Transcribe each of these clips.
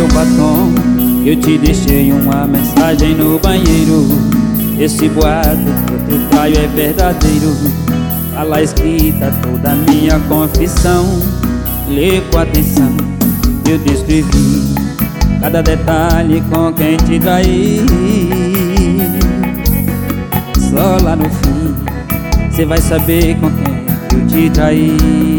meu batom. Eu te deixei uma mensagem no banheiro. Esse boato que eu te traio é verdadeiro. Tá lá escrita toda a minha confissão. Lê com atenção, eu descrevi cada detalhe com quem te traí. Só lá no fim cê vai saber com quem eu te traí.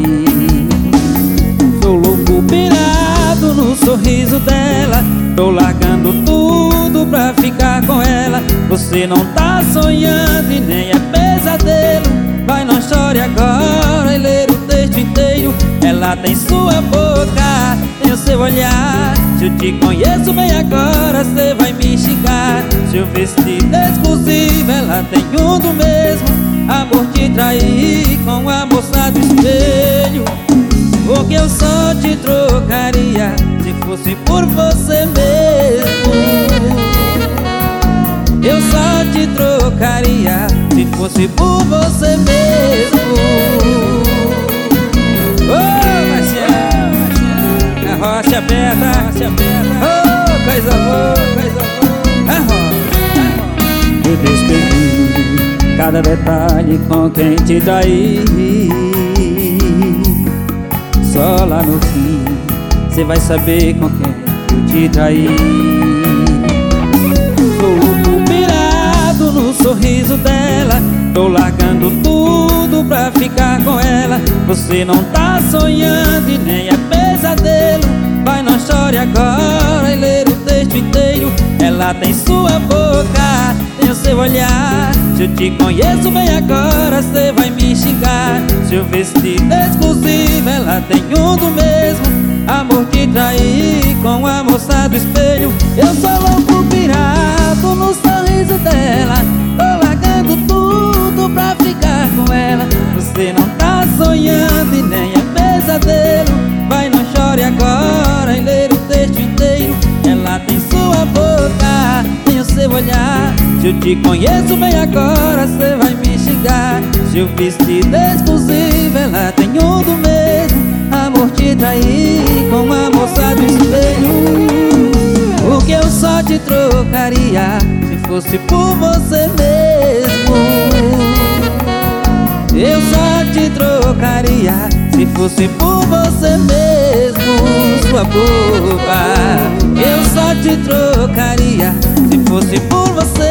Sou louco pirado no sorriso dela. Tô largando tudo pra ficar com ela. Você não tá sonhando e nem é pesadelo. Vai, não chore agora e ler o texto inteiro. Ela tem sua boca, tem o seu olhar. Se eu te conheço bem agora, cê vai me xingar. Seu vestido exclusivo, ela tem um do mesmo. Amor, te traí com a moça do espelho. Porque eu só te trocaria se fosse por você mesmo. Eu só te trocaria se fosse por você mesmo. Oh, Marciano, a rocha aberta, oh, coisa boa, a rocha. Eu descrevi cada detalhe com quem te traí. Só lá no fim cê vai saber com quem eu te traí. Sou louco pirado no sorriso dela. Tô largando tudo pra ficar com ela. Você não tá sonhando e nem é pesadelo. Vai, não chore agora e ler o texto inteiro. Ela tem sua boca, tem o seu olhar. Se eu te conheço bem agora, cê vai me xingar. Seu vestido exclusivo, ela tem um do mesmo. Amor, te traí com a moça do espelho. Eu sou louco pirado no sorriso dela. Tô largando tudo pra ficar com ela. Você não tá sonhando e nem é pesadelo. Vai, não chore agora e ler o texto inteiro. Ela tem sua boca, tem o seu olhar. Se eu te conheço bem agora, cê vai me xingar. Seu vestido exclusivo, ela tem um do mesmo. Amor, te traí com a moça do espelho. Porque eu só te trocaria se fosse por você mesmo. Eu só te trocaria se fosse por você mesmo. Sua boca, eu só te trocaria se fosse por você